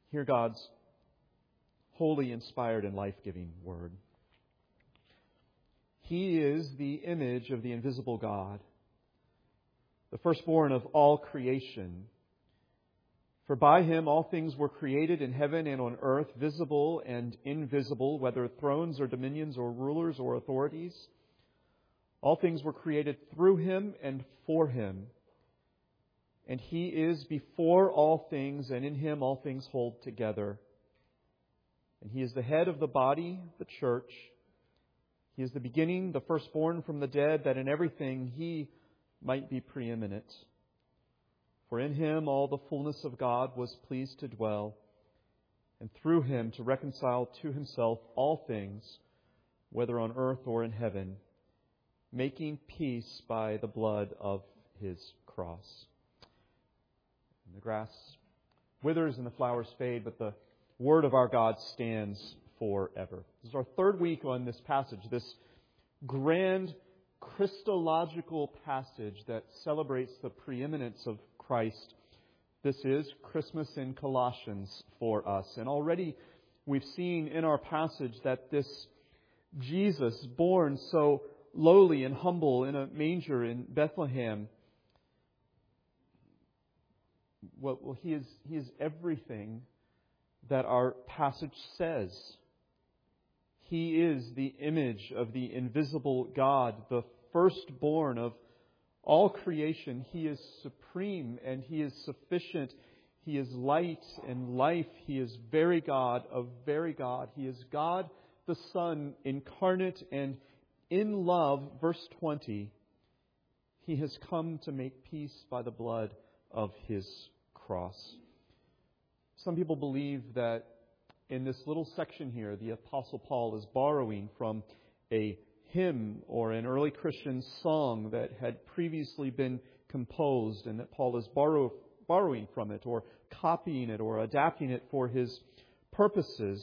Hear God's holy, inspired, and life-giving Word. He is the image of the invisible God, the firstborn of all creation. For by Him all things were created in heaven and on earth, visible and invisible, whether thrones or dominions or rulers or authorities. All things were created through Him and for Him. And He is before all things, and in Him all things hold together. And He is the head of the body, the church. He is the beginning, the firstborn from the dead, that in everything He might be preeminent. For in Him all the fullness of God was pleased to dwell, and through Him to reconcile to Himself all things, whether on earth or in heaven, making peace by the blood of His cross. And the grass withers and the flowers fade, but the Word of our God stands forever. This is our third week on this passage, this grand Christological passage that celebrates the preeminence of Christ. This is Christmas in Colossians for us. And already we've seen in our passage that this Jesus, born so lowly and humble in a manger in Bethlehem, well, He is everything that our passage says. He is the image of the invisible God, the firstborn of all creation. He is supreme and He is sufficient. He is light and life. He is very God of very God. He is God the Son incarnate, and in love, verse 20, He has come to make peace by the blood of His cross. Some people believe that in this little section here, the Apostle Paul is borrowing from a hymn or an early Christian song that had previously been composed, and that Paul is borrowing from it or copying it or adapting it for his purposes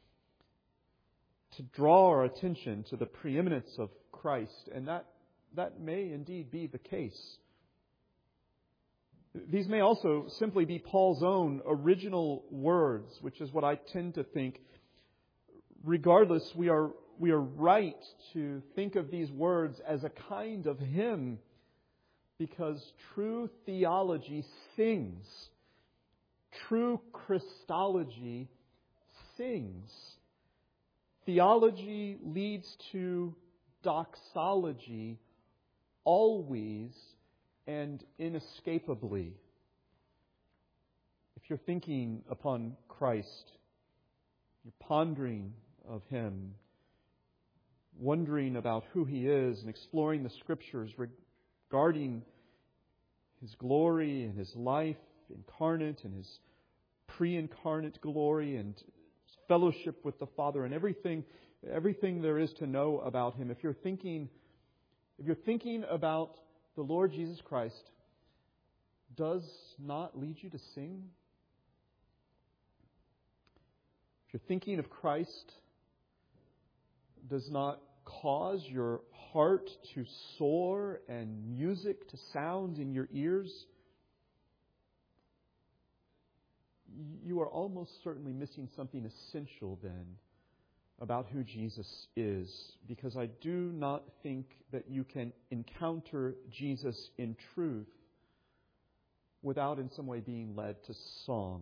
to draw our attention to the preeminence of Christ. And that may indeed be the case. These may also simply be Paul's own original words, which is what I tend to think. Regardless, we are right to think of these words as a kind of hymn, because true theology sings. True Christology sings. Theology leads to doxology always and inescapably. If you're thinking upon Christ, you're pondering of Him, wondering about who He is and exploring the Scriptures regarding His glory and His life incarnate and His pre-incarnate glory and fellowship with the Father and everything there is to know about Him. If you're thinking about the Lord Jesus Christ, does not lead you to sing? If you're thinking of Christ, does not cause your heart to soar and music to sound in your ears, you are almost certainly missing something essential then about who Jesus is, because I do not think that you can encounter Jesus in truth without in some way being led to song.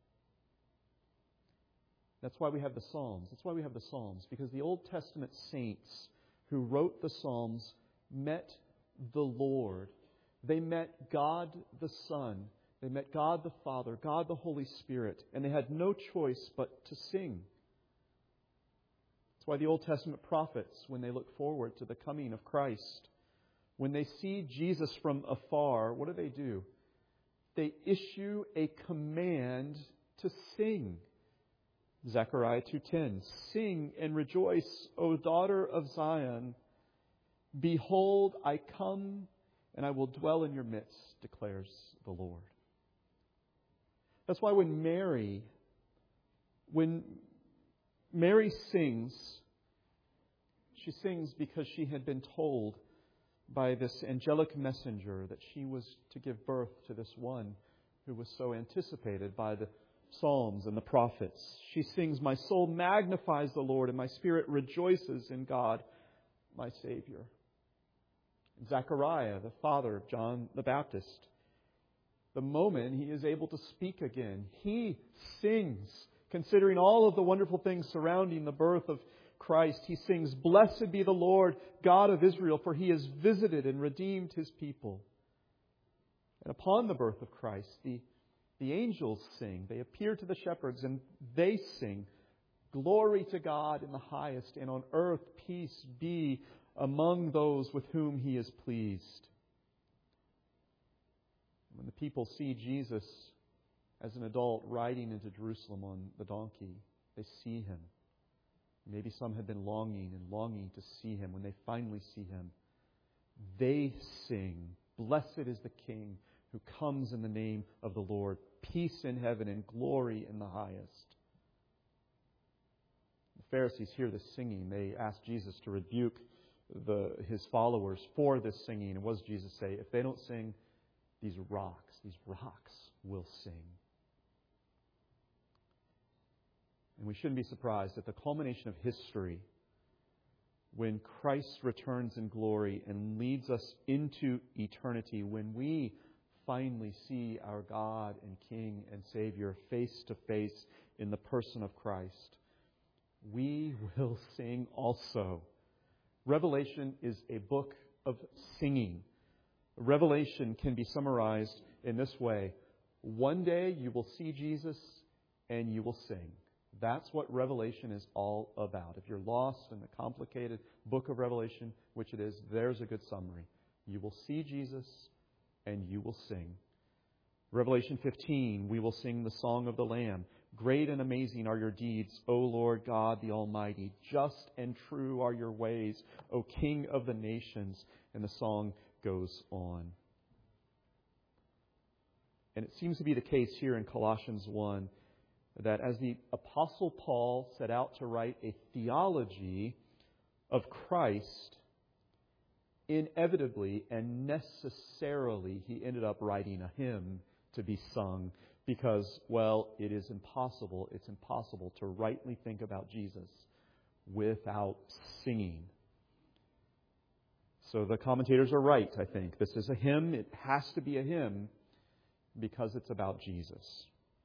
That's why we have the Psalms. Because the Old Testament saints who wrote the Psalms met the Lord. They met God the Son. They met God the Father, God the Holy Spirit, and they had no choice but to sing. That's why the Old Testament prophets, when they look forward to the coming of Christ, when they see Jesus from afar, what do? They issue a command to sing. Zechariah 2:10, "Sing and rejoice, O daughter of Zion. Behold, I come, and I will dwell in your midst, declares the Lord." That's why when Mary sings, she sings because she had been told by this angelic messenger that she was to give birth to this one who was so anticipated by the Psalms and the prophets. She sings, "My soul magnifies the Lord, and my spirit rejoices in God, my Savior." Zechariah, the father of John the Baptist, the moment he is able to speak again, he sings, considering all of the wonderful things surrounding the birth of Christ. He sings, "Blessed be the Lord, God of Israel, for He has visited and redeemed His people." And upon the birth of Christ, the angels sing. They appear to the shepherds and they sing, "Glory to God in the highest, and on earth peace be among those with whom He is pleased." When the people see Jesus as an adult riding into Jerusalem on the donkey, they see Him. Maybe some have been longing to see Him. When they finally see Him, they sing, "Blessed is the King who comes in the name of the Lord. Peace in heaven and glory in the highest." The Pharisees hear this singing. They ask Jesus to rebuke His followers for this singing. And what does Jesus say? If they don't sing, these rocks will sing. And we shouldn't be surprised at the culmination of history, when Christ returns in glory and leads us into eternity, when we finally see our God and King and Savior face to face in the person of Christ, we will sing also. Revelation is a book of singing. Revelation can be summarized in this way: one day you will see Jesus and you will sing. That's what Revelation is all about. If you're lost in the complicated book of Revelation, which it is, there's a good summary. You will see Jesus and you will sing. Revelation 15, we will sing the song of the Lamb. "Great and amazing are your deeds, O Lord God the Almighty. Just and true are your ways, O King of the nations." And the song goes on. And it seems to be the case here in Colossians 1 that as the Apostle Paul set out to write a theology of Christ, inevitably and necessarily he ended up writing a hymn to be sung because, well, it's impossible to rightly think about Jesus without singing. So the commentators are right, I think. This is a hymn. It has to be a hymn because it's about Jesus.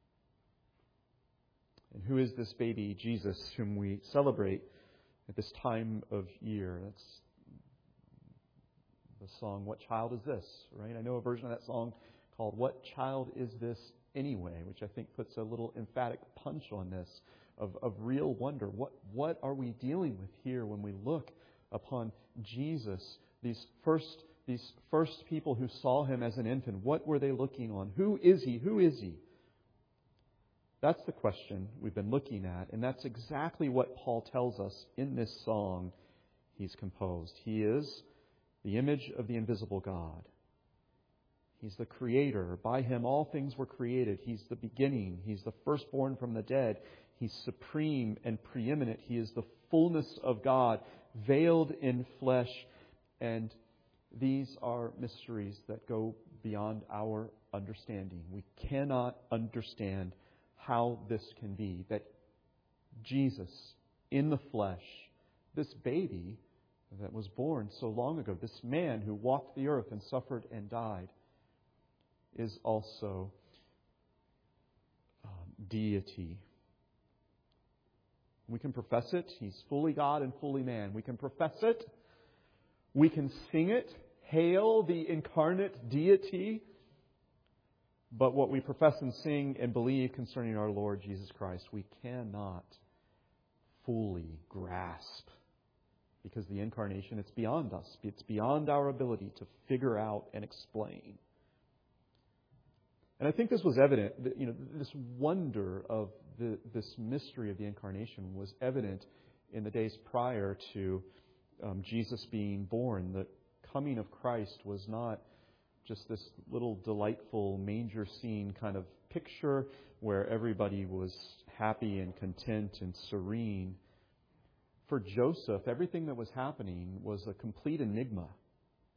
And who is this baby Jesus whom we celebrate at this time of year? That's the song, "What Child Is This?" Right? I know a version of that song called "What Child Is This Anyway?" which I think puts a little emphatic punch on this of real wonder. What are we dealing with here when we look upon Jesus? These first people who saw Him as an infant, what were they looking on? Who is He? Who is He? That's the question we've been looking at, and that's exactly what Paul tells us in this song he's composed. He is the image of the invisible God. He's the Creator. By Him all things were created. He's the beginning. He's the firstborn from the dead. He's supreme and preeminent. He is the fullness of God, veiled in flesh. And these are mysteries that go beyond our understanding. We cannot understand how this can be, that Jesus in the flesh, this baby that was born so long ago, this man who walked the earth and suffered and died, is also deity. We can profess it. He's fully God and fully man. We can profess it. We can sing it. Hail the incarnate deity. But what we profess and sing and believe concerning our Lord Jesus Christ, we cannot fully grasp. Because the incarnation, it's beyond us. It's beyond our ability to figure out and explain. And I think this was evident, this wonder of this mystery of the incarnation was evident in the days prior to Jesus being born. The coming of Christ was not just this little delightful manger scene kind of picture where everybody was happy and content and serene. For Joseph, everything that was happening was a complete enigma.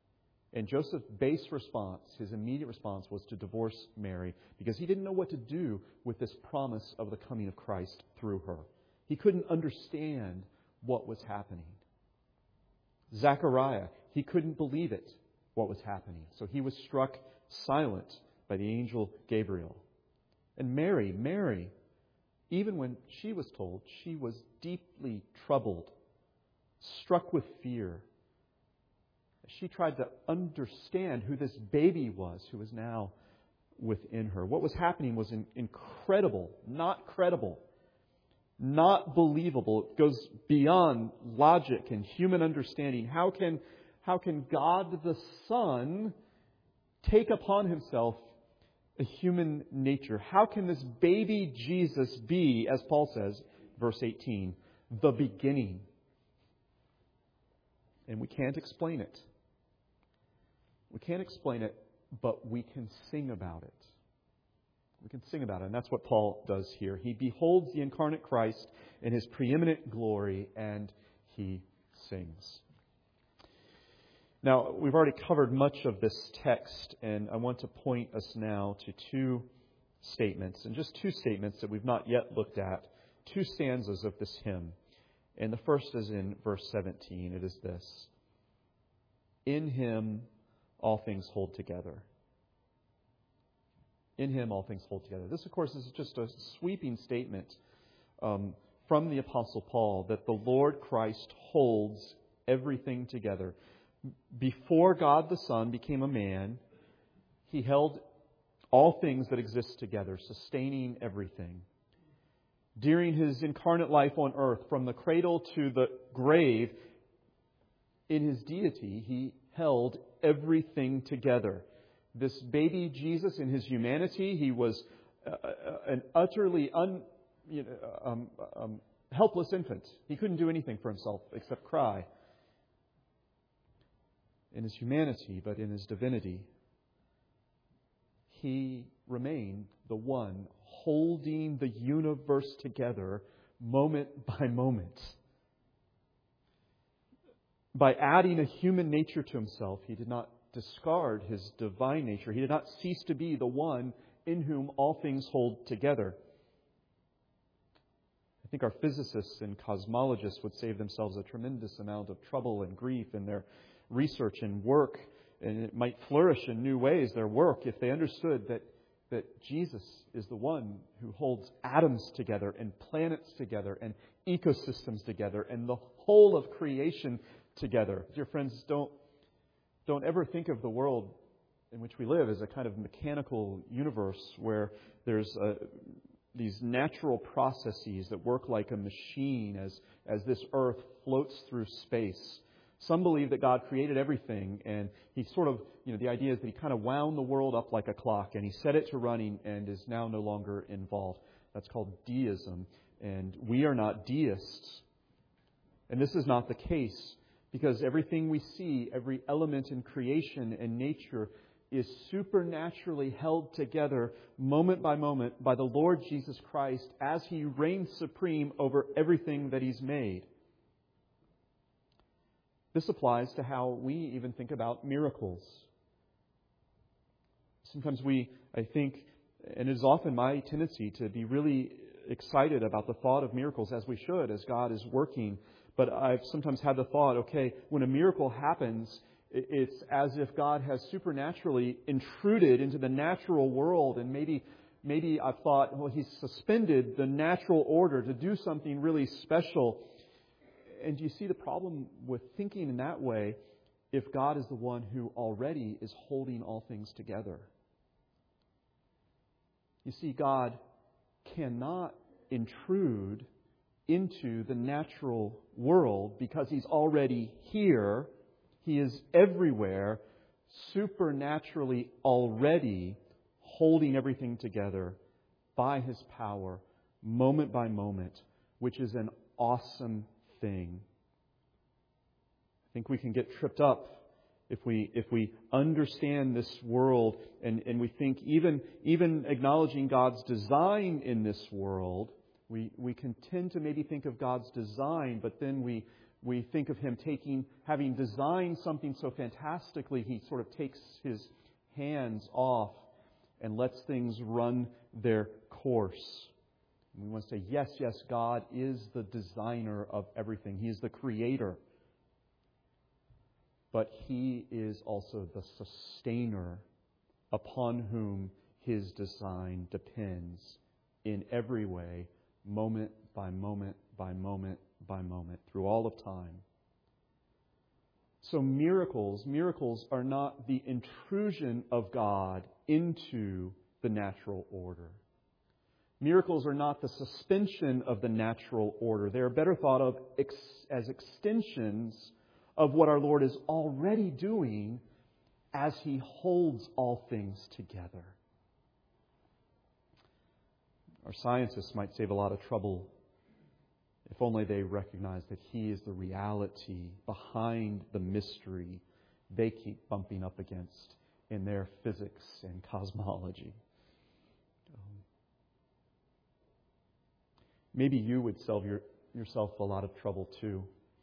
And Joseph's base response, his immediate response, was to divorce Mary because he didn't know what to do with this promise of the coming of Christ through her. He couldn't understand what was happening. Zechariah, he couldn't believe it, what was happening. So he was struck silent by the angel Gabriel. And Mary, even when she was told, she was deeply troubled, struck with fear. She tried to understand who this baby was who was now within her. What was happening was incredible, not credible, not believable. It goes beyond logic and human understanding. How can God the Son take upon himself a human nature? How can this baby Jesus be, as Paul says, verse 18, the beginning? And we can't explain it. We can't explain it, but we can sing about it. We can sing about it, and that's what Paul does here. He beholds the incarnate Christ in his preeminent glory, and he sings. Now, we've already covered much of this text, and I want to point us now to two statements, and just two statements that we've not yet looked at, two stanzas of this hymn. And the first is in verse 17. It is this: in him all things hold together. In him all things hold together. This, of course, is just a sweeping statement from the Apostle Paul that the Lord Christ holds everything together. Before God the Son became a man, he held all things that exist together, sustaining everything. During his incarnate life on earth, from the cradle to the grave, in his deity, he held everything together. This baby Jesus, in his humanity, he was an utterly helpless infant. He couldn't do anything for himself except cry. In his humanity, but in his divinity, he remained the one holding the universe together moment by moment. By adding a human nature to himself, he did not discard his divine nature. He did not cease to be the one in whom all things hold together. I think our physicists and cosmologists would save themselves a tremendous amount of trouble and grief in their research and work, and it might flourish in new ways, their work, if they understood that Jesus is the one who holds atoms together and planets together and ecosystems together and the whole of creation together. Dear friends, don't ever think of the world in which we live as a kind of mechanical universe where there's these natural processes that work like a machine as this earth floats through space. Some believe that God created everything, and he sort of, the idea is that he kind of wound the world up like a clock, and he set it to running and is now no longer involved. That's called deism, and we are not deists. And this is not the case, because everything we see, every element in creation and nature is supernaturally held together moment by moment by the Lord Jesus Christ as he reigns supreme over everything that he's made. This applies to how we even think about miracles. Sometimes I think, and it is often my tendency to be really excited about the thought of miracles, as we should, as God is working. But I've sometimes had the thought, okay, when a miracle happens, it's as if God has supernaturally intruded into the natural world, and maybe I've thought, well, he's suspended the natural order to do something really special. And do you see the problem with thinking in that way if God is the one who already is holding all things together? You see, God cannot intrude into the natural world because he's already here. He is everywhere, supernaturally already holding everything together by his power, moment by moment, which is an awesome thing. I think we can get tripped up if we understand this world and we think even acknowledging God's design in this world, we can tend to maybe think of God's design, but then we We think of Him having designed something so fantastically, He sort of takes His hands off and lets things run their course. And we want to say, yes, God is the designer of everything. He is the creator. But He is also the sustainer upon whom His design depends in every way, moment by moment by moment by moment, through all of time. So miracles are not the intrusion of God into the natural order. Miracles are not the suspension of the natural order. They are better thought of as extensions of what our Lord is already doing as He holds all things together. Our scientists might save a lot of trouble if only they recognize that He is the reality behind the mystery they keep bumping up against in their physics and cosmology. Maybe you would save yourself a lot of trouble too.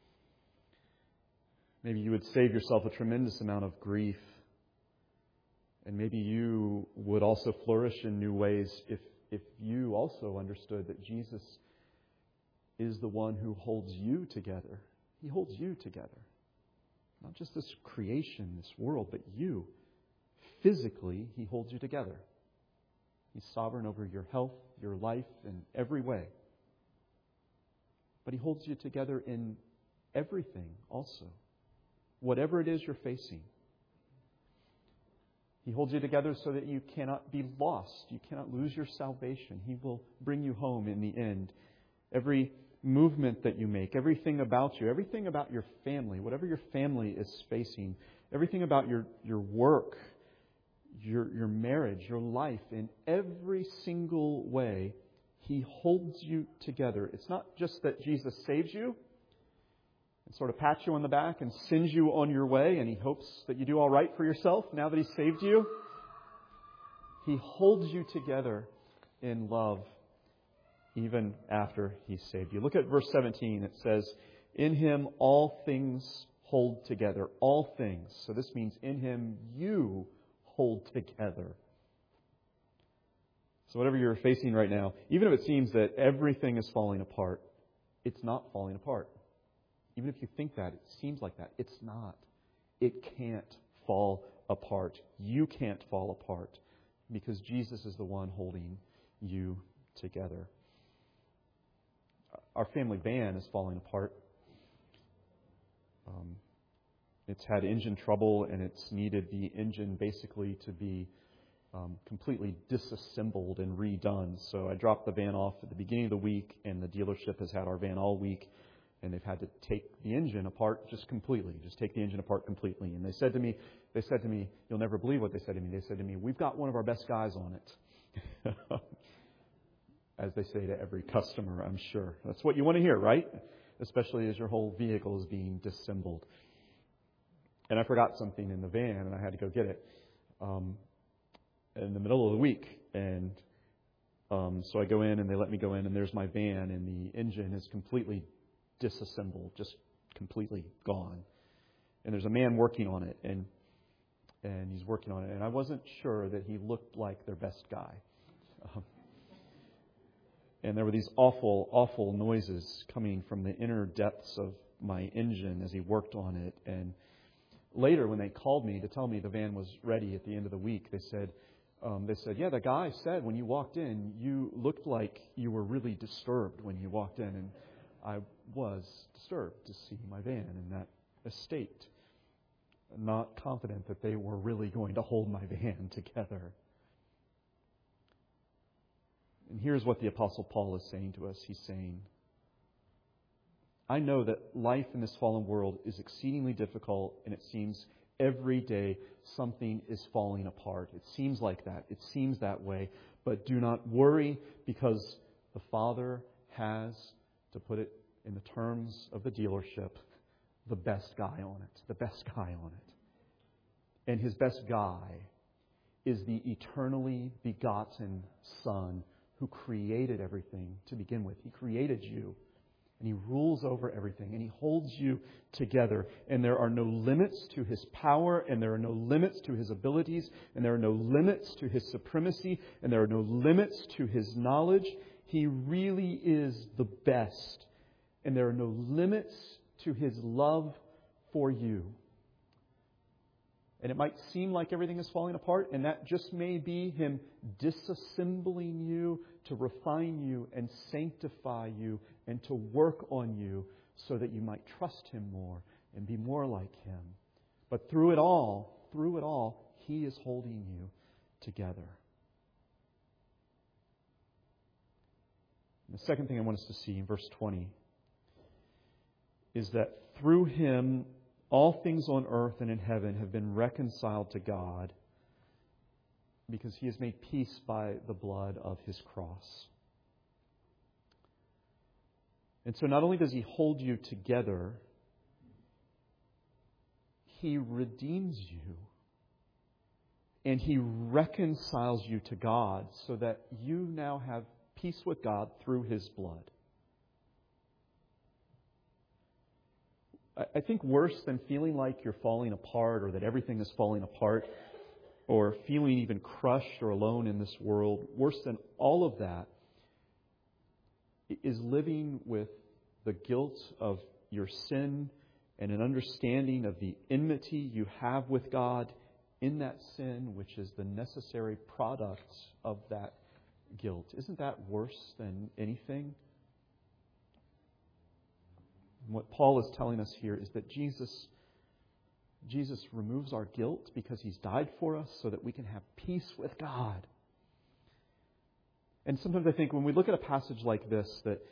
Maybe you would save yourself a tremendous amount of grief. And maybe you would also flourish in new ways if you also understood that Jesus is the one who holds you together. He holds you together. Not just this creation, this world, but you. Physically, He holds you together. He's sovereign over your health, your life, in every way. But He holds you together in everything also. Whatever it is you're facing. He holds you together so that you cannot be lost. You cannot lose your salvation. He will bring you home in the end. Every movement that you make, everything about you, everything about your family, whatever your family is facing, everything about your work, your marriage, your life, in every single way, He holds you together. It's not just that Jesus saves you and sort of pats you on the back and sends you on your way and He hopes that you do all right for yourself now that He saved you. He holds you together in love even after He saved you. Look at verse 17. It says, in Him all things hold together. All things. So this means in Him you hold together. So whatever you're facing right now, even if it seems that everything is falling apart, it's not falling apart. Even if you think that, it seems like that, it's not. It can't fall apart. You can't fall apart because Jesus is the one holding you together. Our family van is falling apart. It's had engine trouble and it's needed the engine basically to be completely disassembled and redone. So I dropped the van off at the beginning of the week and the dealership has had our van all week. And they've had to take the engine apart just completely. Just take the engine apart completely. And they said to me, you'll never believe what they said to me. They said to me, we've got one of our best guys on it. As they say to every customer, I'm sure. That's what you want to hear, right? Especially as your whole vehicle is being disassembled. And I forgot something in the van and I had to go get it in the middle of the week. And so I go in and they let me go in and there's my van and the engine is completely disassembled, just completely gone. And there's a man working on it, and he's working on it. And I wasn't sure that he looked like their best guy. And there were these awful, awful noises coming from the inner depths of my engine as he worked on it. And later, when they called me to tell me the van was ready at the end of the week, they said, yeah, the guy said when you walked in, you looked like you were really disturbed when you walked in. And I was disturbed to see my van in that estate. Not confident that they were really going to hold my van together. And here's what the Apostle Paul is saying to us. He's saying, I know that life in this fallen world is exceedingly difficult, and it seems every day something is falling apart. It seems like that. It seems that way. But do not worry, because the Father has, to put it in the terms of the dealership, the best guy on it. The best guy on it. And His best guy is the eternally begotten Son who created everything to begin with. He created you. And He rules over everything. And He holds you together. And there are no limits to His power. And there are no limits to His abilities. And there are no limits to His supremacy. And there are no limits to His knowledge. He really is the best. And there are no limits to His love for you. And it might seem like everything is falling apart, and that just may be Him disassembling you to refine you and sanctify you and to work on you so that you might trust Him more and be more like Him. But through it all, He is holding you together. And the second thing I want us to see in verse 20 is that through Him, all things on earth and in heaven have been reconciled to God because He has made peace by the blood of His cross. And so not only does He hold you together, He redeems you and He reconciles you to God so that you now have peace with God through His blood. I think worse than feeling like you're falling apart or that everything is falling apart or feeling even crushed or alone in this world, worse than all of that is living with the guilt of your sin and an understanding of the enmity you have with God in that sin, which is the necessary product of that guilt. Isn't that worse than anything? And what Paul is telling us here is that Jesus removes our guilt because He's died for us so that we can have peace with God. And sometimes I think when we look at a passage like this,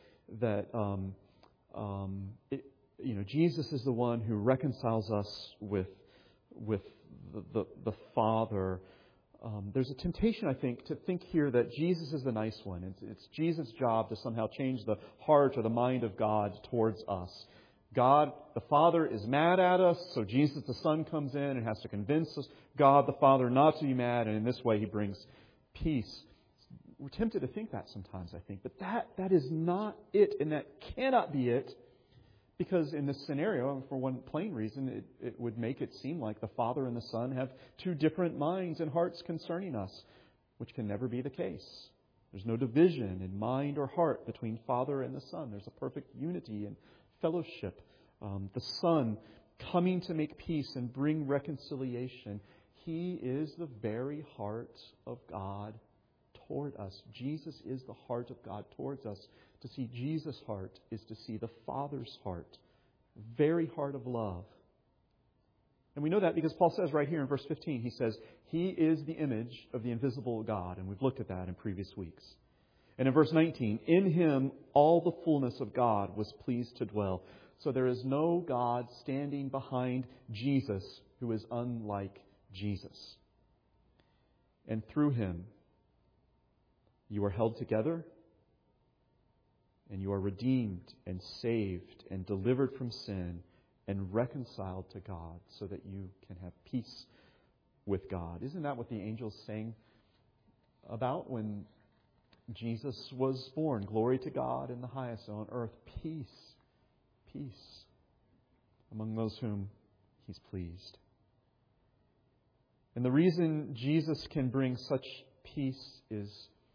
Jesus is the one who reconciles us with the Father. There's a temptation, I think, to think here that Jesus is the nice one. It's Jesus' job to somehow change the heart or the mind of God towards us. God, the Father, is mad at us, so Jesus, the Son, comes in and has to convince us, God, the Father, not to be mad, and in this way He brings peace. We're tempted to think that sometimes, I think, but that is not it, and that cannot be it, because in this scenario, for one plain reason, it would make it seem like the Father and the Son have two different minds and hearts concerning us, which can never be the case. There's no division in mind or heart between Father and the Son. There's a perfect unity and fellowship. The Son coming to make peace and bring reconciliation. He is the very heart of God toward us. Jesus is the heart of God towards us. To see Jesus' heart is to see the Father's heart. Very heart of love. And we know that because Paul says right here in verse 15, he says, He is the image of the invisible God. And we've looked at that in previous weeks. And in verse 19, in Him all the fullness of God was pleased to dwell. So there is no God standing behind Jesus who is unlike Jesus. And through Him, you are held together, and you are redeemed and saved and delivered from sin and reconciled to God so that you can have peace with God. Isn't that what the angels sang about when Jesus was born? Glory to God in the highest, on earth peace, peace among those whom He's pleased. And the reason Jesus can bring such peace is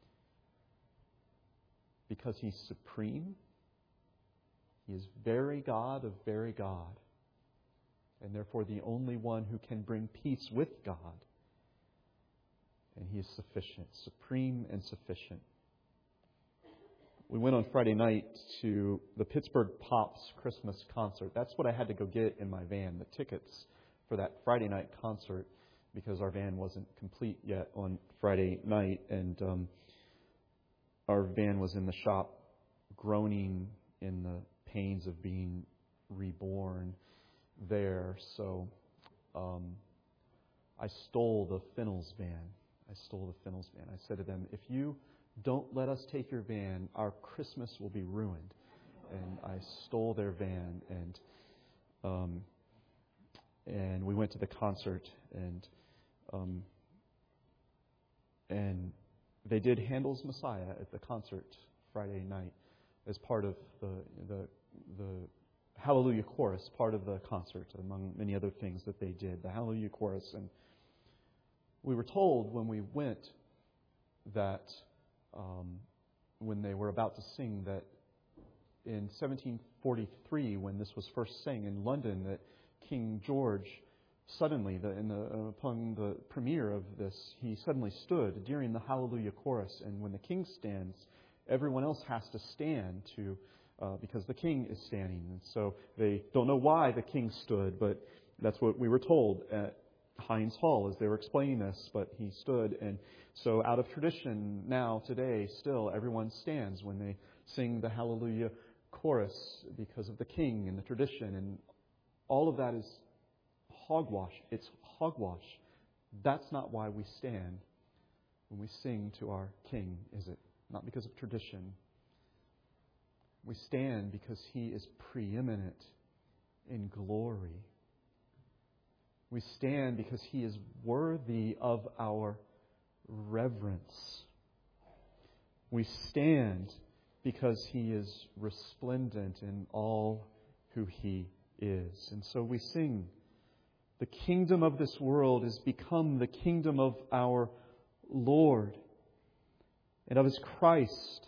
because He's supreme. He is very God of very God. And therefore the only one who can bring peace with God. And He is sufficient, supreme and sufficient. We went on Friday night to the Pittsburgh Pops Christmas concert. That's what I had to go get in my van, the tickets for that Friday night concert, because our van wasn't complete yet on Friday night. And our van was in the shop groaning in the pains of being reborn there. So I stole the Fennels van. I said to them, if you don't let us take your van, our Christmas will be ruined. And I stole their van, and we went to the concert, and they did Handel's Messiah at the concert Friday night. as part of the Hallelujah Chorus, part of the concert, among many other things that they did, the Hallelujah Chorus. And we were told when we went that when they were about to sing that in 1743, when this was first sang in London, that King George suddenly, upon the premiere of this, he suddenly stood during the Hallelujah Chorus. And when the king stands, everyone else has to stand because the king is standing. And so they don't know why the king stood, but that's what we were told at Heinz Hall as they were explaining this. But he stood. And so out of tradition now, today, still, everyone stands when they sing the Hallelujah Chorus because of the king and the tradition. And all of that is hogwash. It's hogwash. That's not why we stand when we sing to our King, is it? Not because of tradition. We stand because He is preeminent in glory. We stand because He is worthy of our reverence. We stand because He is resplendent in all who He is. And so we sing, the kingdom of this world is become the kingdom of our Lord and of His Christ,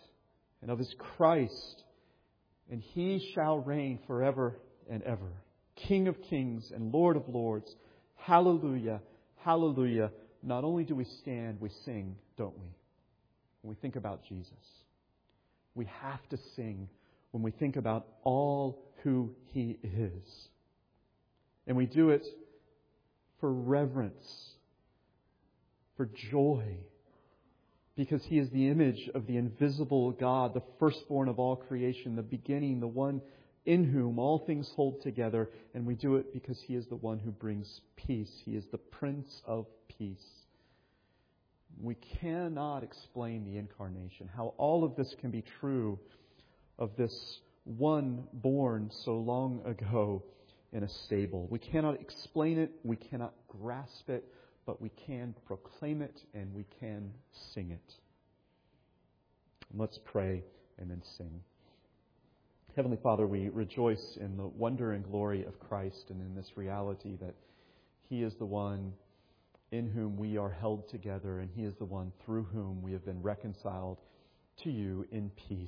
and He shall reign forever and ever. King of kings and Lord of lords. Hallelujah, hallelujah. Not only do we stand, we sing, don't we? When we think about Jesus. We have to sing when we think about all who He is. And we do it for reverence, for joy, because He is the image of the invisible God, the firstborn of all creation, the beginning, the one in whom all things hold together. And we do it because He is the one who brings peace. He is the Prince of Peace. We cannot explain the incarnation, how all of this can be true of this one born so long ago in a stable. We cannot explain it, we cannot grasp it, but we can proclaim it and we can sing it. Let's pray and then sing. Heavenly Father, we rejoice in the wonder and glory of Christ and in this reality that He is the one in whom we are held together, and He is the one through whom we have been reconciled to You in peace.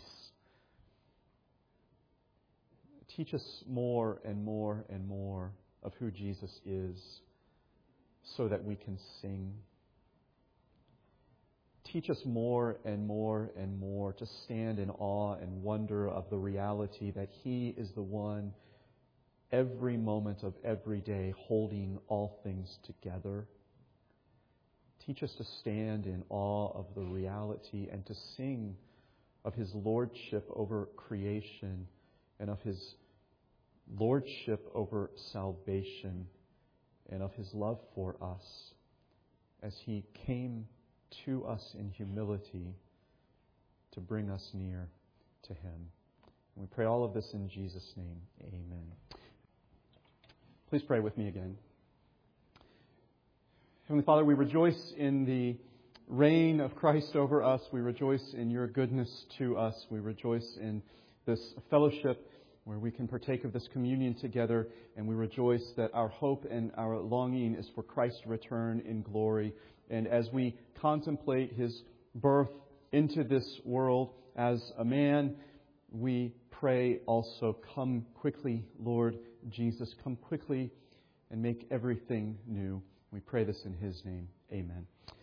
Teach us more and more and more of who Jesus is so that we can sing. Teach us more and more and more to stand in awe and wonder of the reality that He is the one every moment of every day holding all things together. Teach us to stand in awe of the reality and to sing of His lordship over creation and of His lordship over salvation and of His love for us as He came to us in humility to bring us near to Him. And we pray all of this in Jesus' name. Amen. Please pray with me again. Heavenly Father, we rejoice in the reign of Christ over us. We rejoice in Your goodness to us. We rejoice in this fellowship where we can partake of this communion together, and we rejoice that our hope and our longing is for Christ's return in glory. And as we contemplate His birth into this world as a man, we pray also, come quickly, Lord Jesus, come quickly and make everything new. We pray this in His name. Amen.